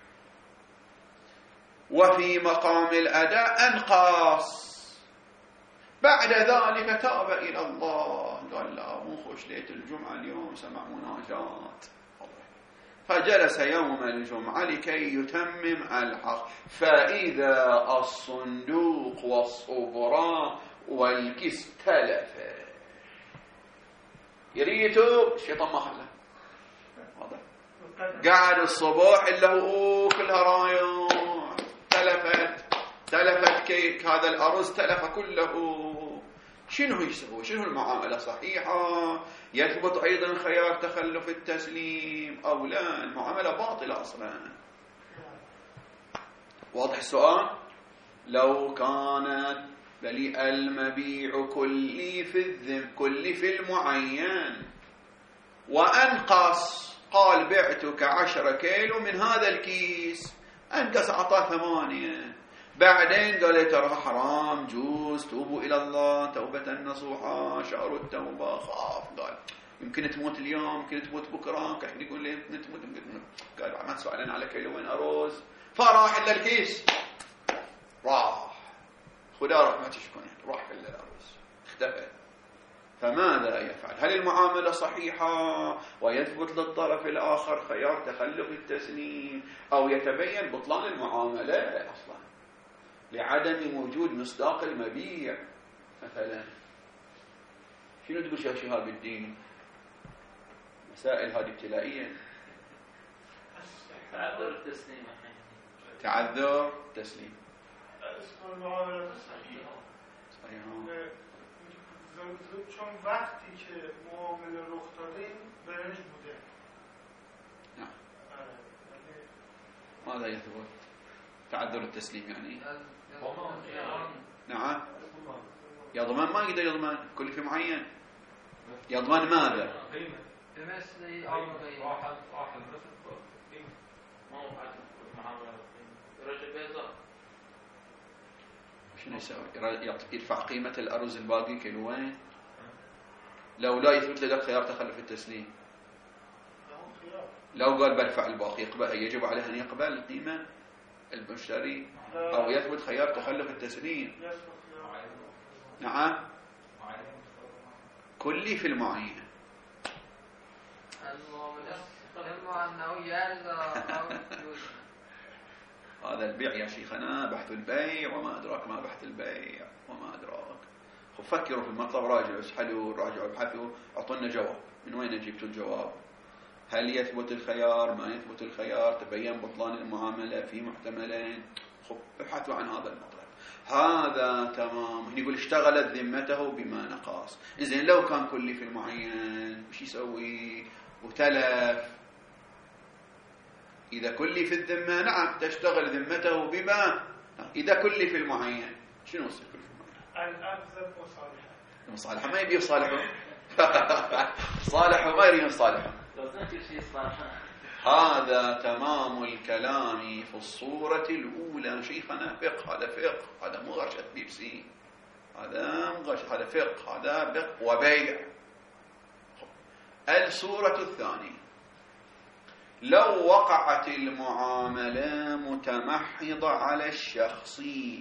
وفي مقام الأداء أنقص، بعد ذلك تاب إلى الله، قال لا مو خوش ليلة الجمعة اليوم، سمع مناجات، فجلس يوم الجمعة لكي يتمم الحق، فإذا الصندوق والصبرة والكيس تلفا، يريتوا الشيطان ما خلاه، واضح؟ قاعد الصبح إلا هو كلها رايح، تلفت كيك هذا الأرز تلف كله، شنو يسوي؟ شنو المعاملة صحيحة؟ يثبت أيضا خيار تخلف التسليم أو لا؟ المعاملة باطلة أصلا. واضح السؤال؟ لو كانت بل المبيع كلي في المعين وأنقص، قال بعتك 10 كيلو من هذا الكيس، أنقص أعطاه 8، بعدين قال ترى حرام، جوز، توبوا إلى الله توبة نصوحة، شعروا التوبة، خاف، قال يمكن تموت اليوم، يمكن تموت بكرة، كان يقول لي تموت، قال ما تسألين على كيلوين أرز، فراح إلا الكيس راح، خدا رحمتش کنه راح كل الأرز اختفى. فماذا يفعل؟ هل المعاملة صحيحة ويثبت للطرف الآخر خيار تخلف التسليم، أو يتبين بطلان المعاملة أصلا لعدم وجود مصداق المبيع مثلا؟ شنو تقول شيخ شهاب الدين؟ مسائل هذه ابتلائية. تعذر التسليم. تعذر التسليم. اسم المعاملة صحيحة. صحيحة. چون وقتی که معامله رخ داده این برنج بوده. نعم. ماذا يثبت؟ تعذر التسليم يعني؟ نعم. يضمن ما يقدر يضمن كل شيء معين. يضمن ماذا؟ بمثل أو غيره. واحد مثل قيمة. ما هو عدد معاملة رجل بيضاء. شنو يسوي؟ يرفع قيمة الأرز الباقي كيلوين؟ لو لا يثبت لك خيار تخلف التسليم. لو قال برفع الباقي يجب عليه أن يقبل القيمة المشتري أو يثبت خيار تخلف التسليم. نعم. كلي في المعين. هذا البيع يا شيخنا بحث البيع وما أدراك ما بحث البيع وما أدراك. فكروا في المطلب، راجعوا اسحلوا راجعوا ابحثوا اعطونا جواب. من وين جبتوا الجواب؟ هل يثبت الخيار؟ ما يثبت الخيار؟ تبين بطلان المعاملة في محتملين. ابحثوا عن هذا المطلب. هذا تمام. يقول اشتغلت ذمته بما نقص. إذن لو كان كلي في المعين وش يسوي؟ وتلف. إذا كلي في الذمة نعم تشتغل ذمته بما. إذا كلي في المعين شنو يصير كل في المعين؟ الأكذب وصالحة. مصالحة ما يبي صالحه. صالحه ما يريد صالحه. هذا تمام الكلام في الصورة الأولى. شيخنا فقه، هذا فقه، هذا مو غش بيبسي، هذا مغش، هذا فقه، هذا فقه وبيع. الصورة الثانية لو وقعت المعاملة متمحضة على الشخصي،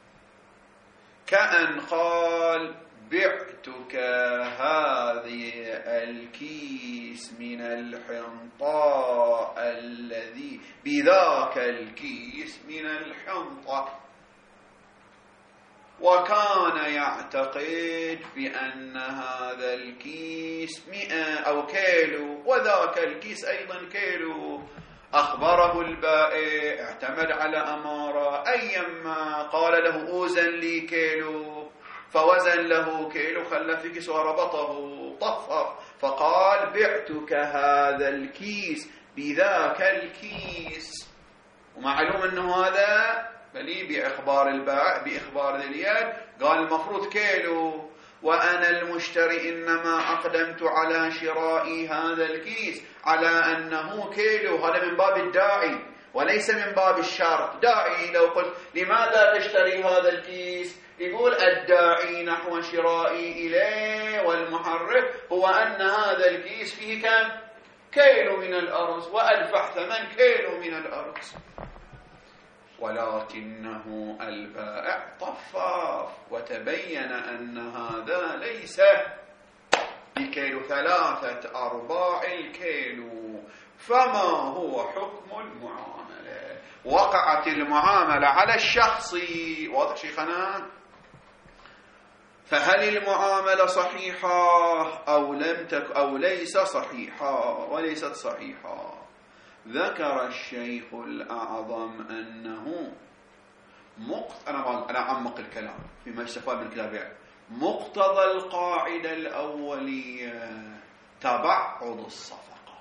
كأن قال بعتك هذه الكيس من الحنطة الذي بذاك الكيس من الحنطة، وكان يعتقد بأن هذا الكيس 100 أو كيلو وذاك الكيس أيضا كيلو. أخبره البائع، اعتمد على أمارة، أيما قال له أوزن لي كيلو فوزن له كيلو، خلى في كيس وربطه طفر، فقال بعتك هذا الكيس بذاك الكيس، ومعلوم أنه هذا بلي بإخبار البائع بإخبار ذي اليد قال المفروض كيلو، وأنا المشتري إنما أقدمت على شراء هذا الكيس على أنه كيلو. هذا من باب الداعي وليس من باب الشرط. داعي لو قلت لماذا تشتري هذا الكيس، يقول الداعي نحو شرائي إليه والمحرك هو أن هذا الكيس فيه كم؟ كيلو من الأرز، وأدفع 8 كيلو من الأرز. ولكنه البائع طفاف وتبين أن هذا ليس بكيلو، 3/4 الكيلو. فما هو حكم المعاملة؟ وقعت المعاملة على الشخص. واضح شيخنا؟ فهل المعاملة صحيحة أو ليس صحيحة وليست صحيحة؟ ذكر الشيخ الأعظم أنه أنا أعمق الكلام فيما يستفاد من الكتاب. مقتضى القاعدة الأولية تبعض الصفقة،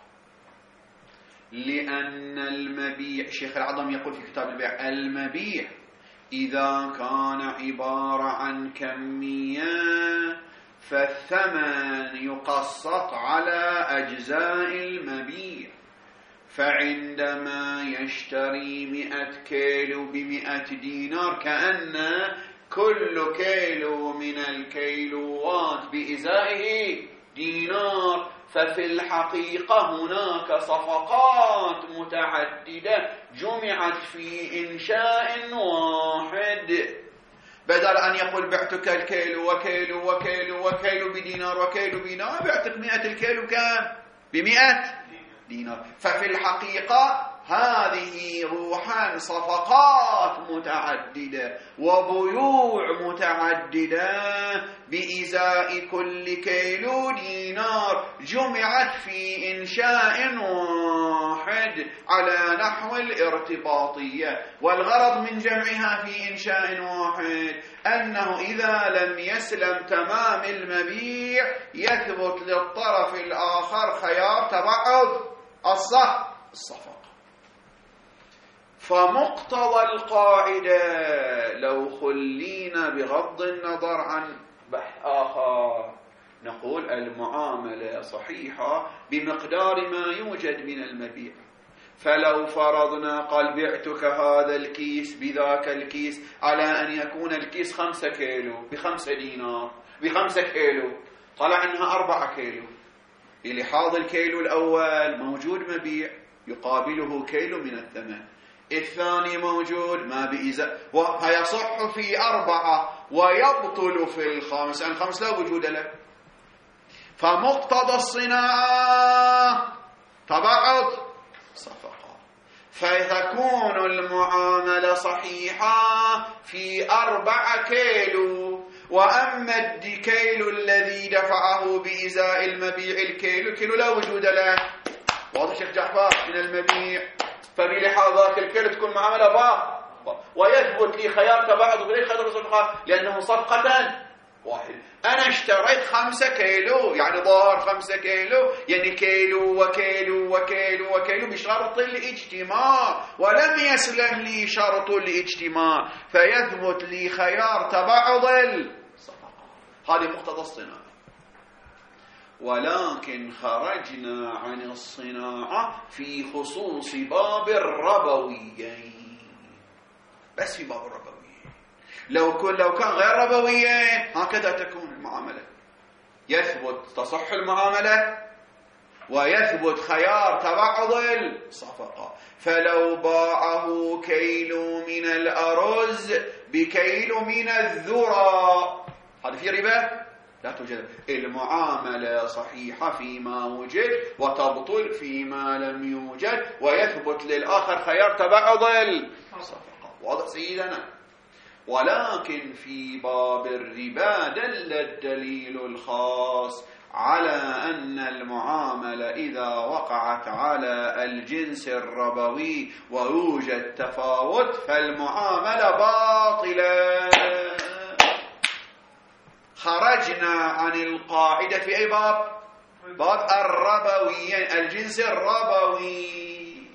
لأن المبيع، الشيخ الأعظم يقول في كتاب البيع المبيع إذا كان عبارة عن كمية فالثمن يقسط على أجزاء المبيع. فعندما يشتري 100 كيلو ب100 دينار كأن كل كيلو من الكيلوات بإزائه دينار. ففي الحقيقة هناك صفقات متعددة جمعت في إنشاء واحد. بدل أن يقول بعتك الكيلو وكيلو وكيلو وكيلو بدينار وكيلو بدينار، بعتك 100 الكيلو كم؟ ب100 دينار. ففي الحقيقة هذه روحان صفقات متعددة وبيوع متعددة بإزاء كل كيلو دينار جمعت في إنشاء واحد على نحو الارتباطية. والغرض من جمعها في إنشاء واحد أنه إذا لم يسلم تمام المبيع يثبت للطرف الآخر خيار تبعض الصفقة. فمقتضى القاعدة لو خلينا بغض النظر عن بحث آخر نقول المعاملة صحيحة بمقدار ما يوجد من المبيع. فلو فرضنا قال بعتك هذا الكيس بذاك الكيس على أن يكون الكيس 5 كيلو ب5 دينار ب5 كيلو، طلع إنها 4 كيلو. لحاظ الكيلو الأول موجود مبيع يقابله كيلو من الثمن، الثاني موجود ما بإزاء ويصح في 4 ويبطل في 5، يعني 5 لا وجود له. فمقتضى الصناعة تبعض صفقة، فتكون المعاملة صحيحة في 4 كيلو. وأما الكيلو الذي دفعه بإزاء المبيع الكيلو لا وجود له، واضح شيخ جعفر من المبيع، فبلحاظات الكيلو تكون معاملة باطلة ويثبت لي خيار تباعد غير خيار الصفقة لأنه صفقة واحدة. أنا اشتريت 5 كيلو يعني ظاهر 5 كيلو يعني كيلو وكيلو وكيلو وكيلو بشرط الاجتماع، ولم يسلم لي شرط الاجتماع فيثبت لي خيار تباعد الصفقة. هذه مقتضى الصناعة. ولكن خرجنا عن الصناعة في خصوص باب الربويين، بس في باب الربويين. لو كان غير ربويين هكذا تكون المعاملة، يثبت تصح المعاملة ويثبت خيار تبعض الصفقة. فلو باعه كيلو من الأرز بكيلو من الذرة هذا في ربا؟ لا توجد. المعاملة صحيحة فيما وجد وتبطل فيما لم يوجد، ويثبت للآخر خيار تبعض الصفقة. واضح سيدنا؟ ولكن في باب الربا دل الدليل الخاص على أن المعاملة إذا وقعت على الجنس الربوي ويوجد تفاوت فالمعاملة باطلة. خرجنا عن القاعدة في أي باب؟ باب الربوي، الجنس الربوي.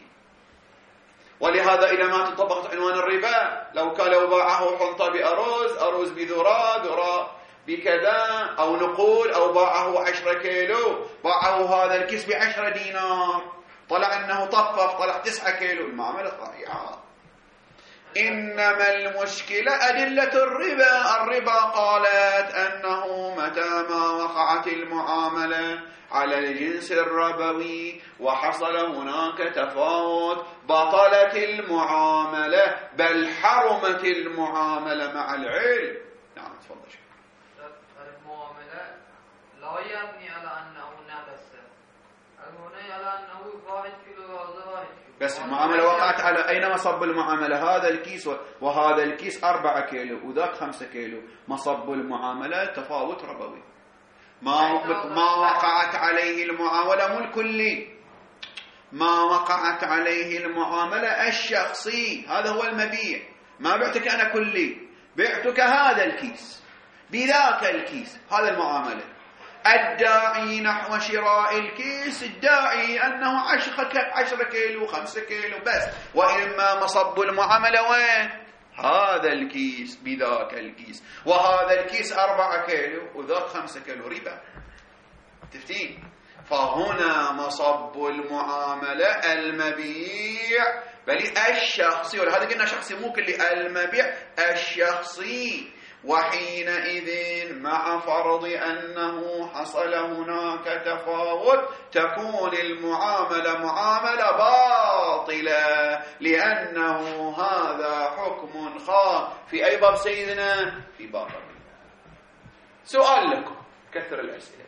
ولهذا إذا ما تطبقت عنوان الربا لو باعه حنطة بأرز بذرة بكذا أو نقول، أو باعه 10 كيلو باعه هذا الكيس ب10 دينار، طلع أنه طفف طلع 9 كيلو، المعاملة صحيحة. إنما المشكلة أدلة الربا قالت أنه متى ما وقعت المعاملة على الجنس الربوي وحصل هناك تفاوت بطلت المعاملة بل حرمت المعاملة مع العلم. نعم تفضل. المعاملة لا يبني على أنه نبس، المبني على أنه 1 كيلو هذا 1 كيلو. بس المعاملة وقعت على أين مصب المعاملة؟ هذا الكيس وهذا الكيس 4 كيلو وذاك 5 كيلو، مصب المعاملة تفاوت ربوي. ما وقعت عليه المعاملة ملك لي، ما وقعت عليه المعاملة الشخصي، هذا هو المبيع. ما بعتك أنا كلي، بعتك هذا الكيس بذاك الكيس، هذا المعاملة. الداعي نحو شراء الكيس الداعي أنه 10 كيلو 5 كيلو بس، وإما مصب المعاملة وين؟ هذا الكيس بذاك الكيس، وهذا الكيس 4 كيلو وذاك 5 كيلو، ربا. تفتين؟ فهنا مصب المعاملة المبيع بل الشخصي، ولهذا قلنا شخصي مو كل المبيع الشخصي، وحينئذ مع فرض أنه حصل هناك تفاوت تكون المعاملة معاملة باطلة، لأنه هذا حكم خاص في أي باب سيدنا؟ في باب الربا. سؤال لكم، كثر الأسئلة.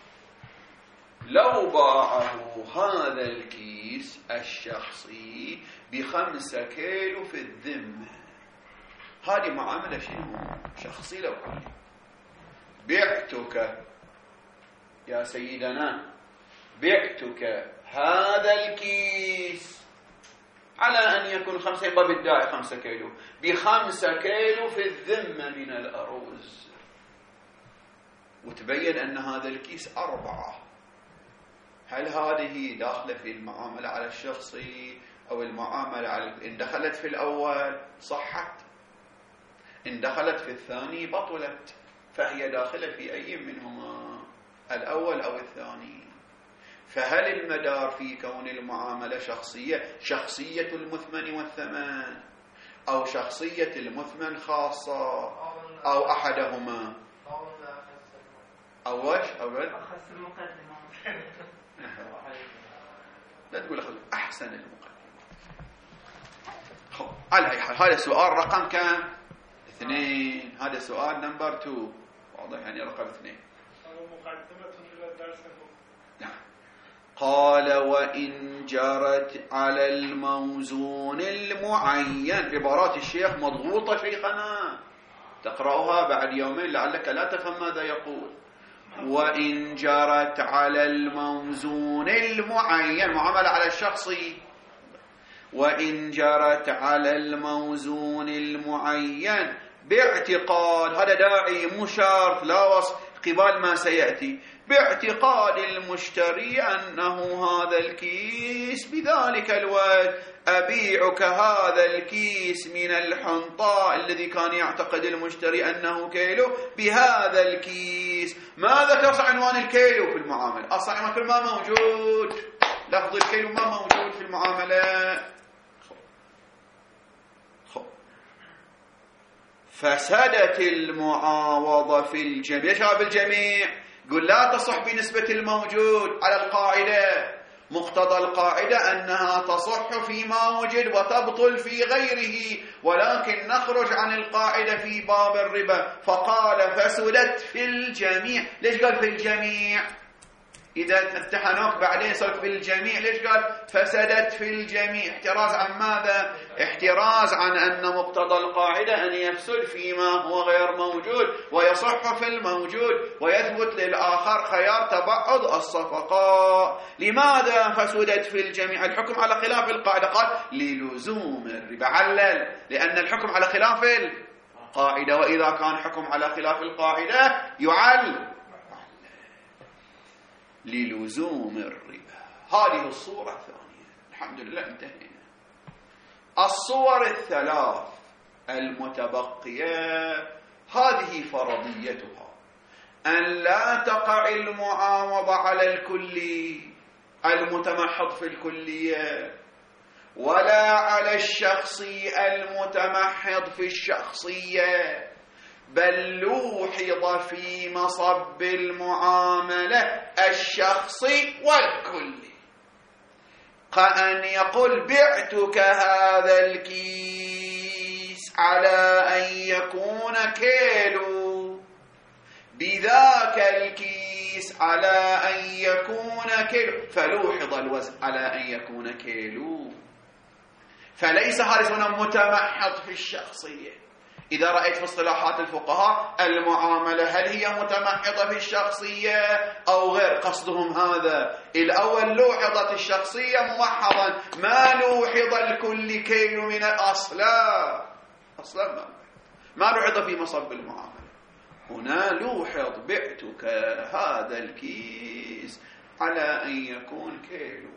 لو باعه هذا الكيس الشخصي ب5 كيلو في الذمة، هذه معاملة شنو؟ شخصي. لو قال بعتك يا سيدنا، بعتك هذا الكيس على أن يكون 5، يبقى بالداعي 5 كيلو، ب5 كيلو في الذمة من الأرز، وتبين أن هذا الكيس 4. هل هذه داخلة في المعاملة على الشخصي أو المعاملة على إن دخلت في الأول صحت، إن دخلت في الثاني بطلت، فهي داخلة في أي منهما، الأول أو الثاني. فهل المدار في كون المعاملة شخصية المثمن والثمن، أو شخصية المثمن خاصة، أو أحدهما، أو وش أخص المقدمة لا تقول أحسن المقدمة. على أي حال هذا سؤال رقم كم؟ 2. هذا سؤال نمبر 2. واضح يعني رقم 2. نعم. قال وإن جرت على الموزون المعين. عبارات الشيخ مضغوطة شيخنا، تقرأها بعد يومين لعلك لا تفهم ماذا يقول. وإن جرت على الموزون المعين، معاملة على الشخصي. وإن جرت على الموزون المعين باعتقاد، هذا داعي مو شرط لا وصف قبال ما سيأتي، باعتقاد المشتري أنه هذا الكيس بذلك الوقت أبيعك هذا الكيس من الحنطاء الذي كان يعتقد المشتري أنه كيلو بهذا الكيس. ما ذكر عنوان الكيلو في المعاملة، أصلا عنوان ما موجود، لفظ الكيلو ما موجود في المعاملة. فسدت المعاوضة في الجميع. شباب الجميع قل لا تصح بنسبة الموجود على القاعدة. مقتضى القاعدة أنها تصح فيما وجد وتبطل في غيره، ولكن نخرج عن القاعدة في باب الربا. فقال فسدت في الجميع. ليش قال في الجميع؟ إذا امتحنوك بعدين صرت في الجميع، ليش قال فسدت في الجميع؟ احتراز عن ماذا؟ احتراز عن أن مقتضى القاعدة أن يفسد فيما هو غير موجود ويصح في الموجود، ويثبت للآخر خيار تبعض الصفقاء. لماذا فسدت في الجميع؟ الحكم على خلاف القاعدة. قال للزوم الربا. علل لأن الحكم على خلاف القاعدة، وإذا كان حكم على خلاف القاعدة يعل للزوم الربا. هذه الصورة الثانية. الحمد لله انتهينا. الصور الثلاث المتبقية هذه فرضيتها أن لا تقع المعاوضة على الكلي المتمحض في الكلية، ولا على الشخصي المتمحض في الشخصية، بل لوحظ في مصب المعاملة الشخصي والكلي. كأن يقول بعتك هذا الكيس على أن يكون كيلو، بذاك الكيس على أن يكون كيلو، فلوحظ الوزن على أن يكون كيلو، فليس هذا هنا متمحض في الشخصية. إذا رأيت في اصطلاحات الفقهاء المعاملة هل هي متمحضة في الشخصية أو غير، قصدهم هذا. الأول لوحظت الشخصية موحظا، ما لوحظ الكل كيل من أصلا ما لوحظ في مصب المعاملة. هنا لوحظ بعتك هذا الكيس على أن يكون كيلو.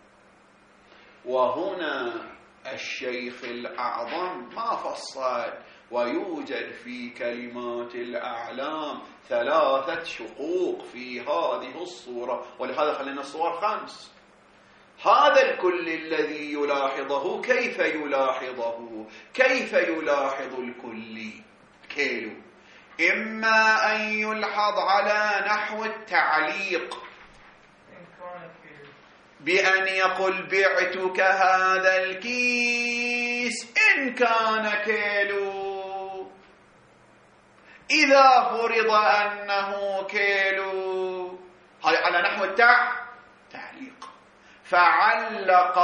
وهنا الشيخ الأعظم ما فصل، ويوجد في كلمات الأعلام 3 شقوق في هذه الصورة، ولهذا خلينا الصور 5. هذا الكل الذي يلاحظه كيف يلاحظه؟ كيف يلاحظ الكل كيلو؟ إما أن يلحظ على نحو التعليق بأن يقول بعتك هذا الكيس إن كان كيلو، إذا فرض أنه كيلو، هذا على نحو تعليق. فعلق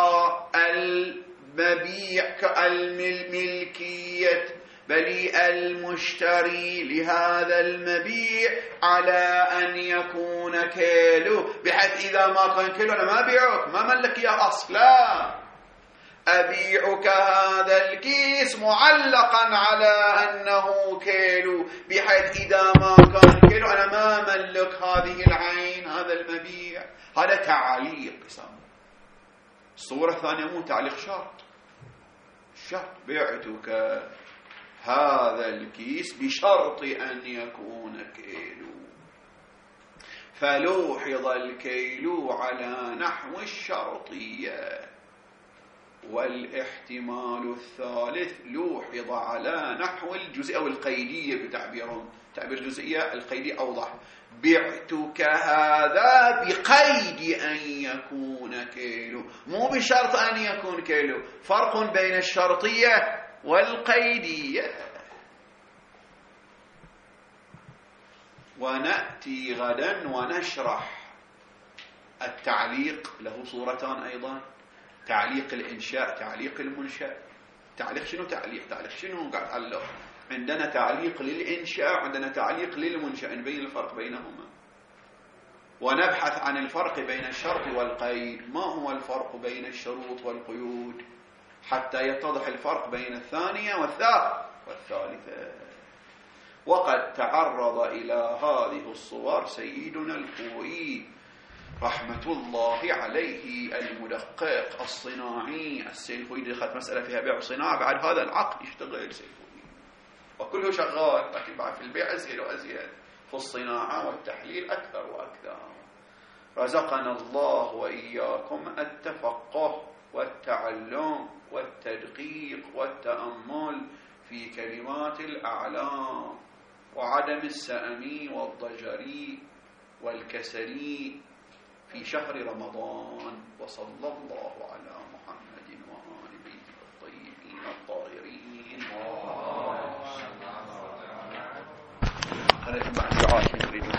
المبيع الملكية بل المشتري لهذا المبيع على أن يكون كيلو، بحيث إذا ما كان كيلو أنا ما أبيعك، ما ملك إياه أصلا، أبيعك هذا الكيس معلقا على أنه كيلو، بحيث إذا ما كان كيلو أنا ما ملك هذه العين، هذا المبيع. هذا تعليق يسمى. الصورة الثانية مو تعليق، شرط بعتك هذا الكيس بشرط أن يكون كيلو، فلوحظ الكيلو على نحو الشرطية. والاحتمال الثالث لوحظ على نحو الجزئية أو القيدية بتعبيرهم، تعبير الجزئية القيدي أوضح. بعتك هذا بقيد أن يكون كيلو، مو بشرط أن يكون كيلو. فرق بين الشرطية والقيدية. ونأتي غدا ونشرح التعليق، له صورتان أيضا، تعليق الإنشاء، تعليق المنشأ. تعليق شنو؟ تعليق شنو قاعد تعلق؟ عندنا تعليق للإنشاء، عندنا تعليق للمنشأ، نبين الفرق بينهما. ونبحث عن الفرق بين الشرط والقيد، ما هو الفرق بين الشروط والقيود، حتى يتضح الفرق بين الثانية والثالثة. وقد تعرض إلى هذه الصور سيدنا الخوئي رحمة الله عليه المدقق الصناعي. السيد الخوئي دخلت مسألة فيها بيع وصناعة، بعد هذا العقد يشتغل السيد الخوئي وكله شغال، لكن بعد في البيع أزيد وأزيد، في الصناعة والتحليل أكثر وأكثر. رزقنا الله وإياكم التفقه والتعلم والتدقيق والتأمل في كلمات الأعلام، وعدم السأم والضجر والكسل في شهر رمضان. وصلى الله على محمد وآل بيته الطيبين الطاهرين. خلينا بعد دعاء